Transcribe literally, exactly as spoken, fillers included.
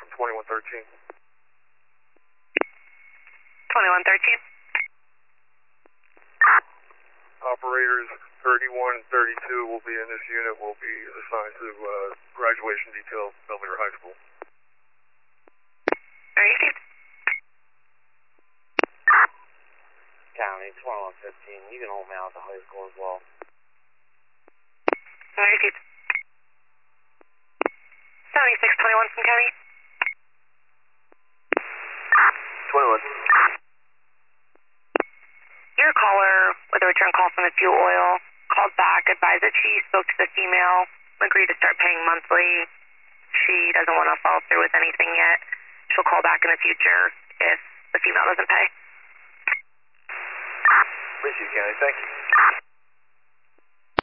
from twenty-one thirteen. twenty-one thirteen. Operators thirty-one and thirty-two will be in this unit, will be assigned to uh, graduation detail, Belvedere High School. Received. County, twenty-one fifteen. You can hold me out at the high school as well. Received. seventy-six twenty-one from County. twenty-one. Your caller, with a return call from the fuel oil, called back, advised that she spoke to the female, agreed to start paying monthly. She doesn't want to follow through with anything yet. She'll call back in the future if the female doesn't pay. Received, County. Thank you.